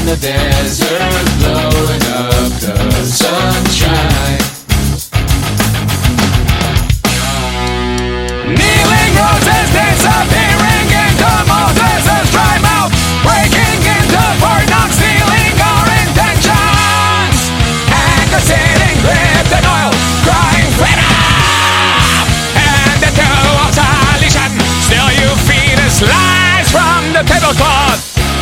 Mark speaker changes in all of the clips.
Speaker 1: the desert, blowing up the sunshine.
Speaker 2: Kneeling roses disappearing into Moses' dry mouth, breaking into Fort Knox, stealing our intentions. Anger sitting gripped in oil, crying freedom. And the two of salvation, still you feed us lies from the tablecloth.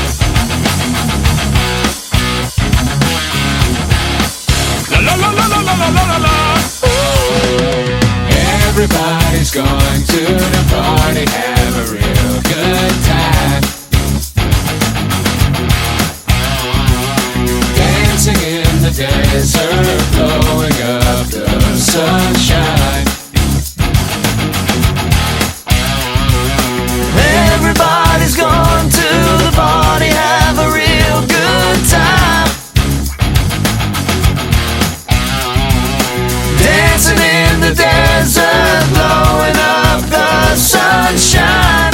Speaker 2: La la la la la la la la la.
Speaker 1: Everybody's going to the party, have a real good time. Dancing in the desert, blowing up the sunshine.
Speaker 3: Everybody's going to the party, have a real good time. Dancing in the desert, blowing up the sunshine.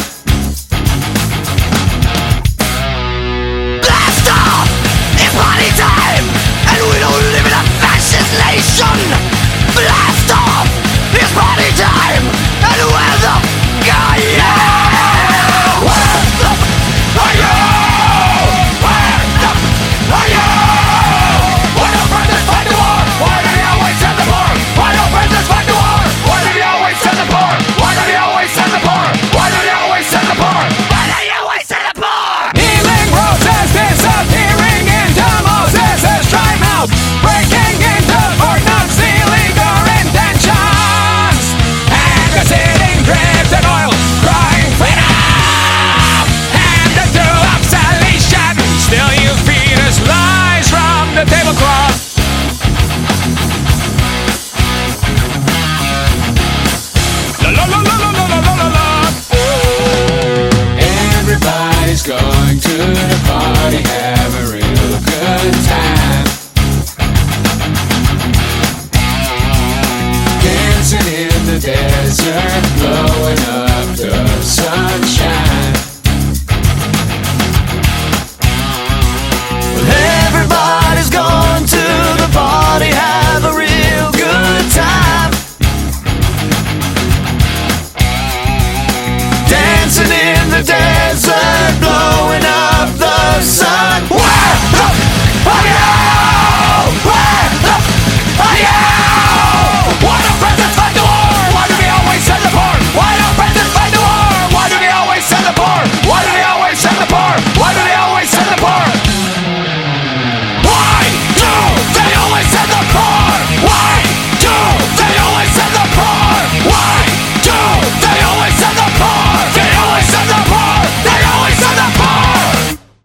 Speaker 3: Blast off! It's party time! And we don't live in a fascist nation! Blast off! It's party time! And where the f*** are you? Where the f*** are you? Where the f*** are you? Why don't brothers fight the war? Why do they always send the poor? Why don't brothers fight the war? Why do they always send the poor? Why do they always send the poor? Why do they always send the poor? Why do they always send the poor?
Speaker 2: Healing roses disappearing into Moses' dry mouth, breaking into Fort Knox, stealing our intentions. Anger sitting dripped in oil, crying freedom. And the two of salvation, still you feed us lies from the tablecloth. La la la la la la la la la.
Speaker 1: Everybody's going to the party.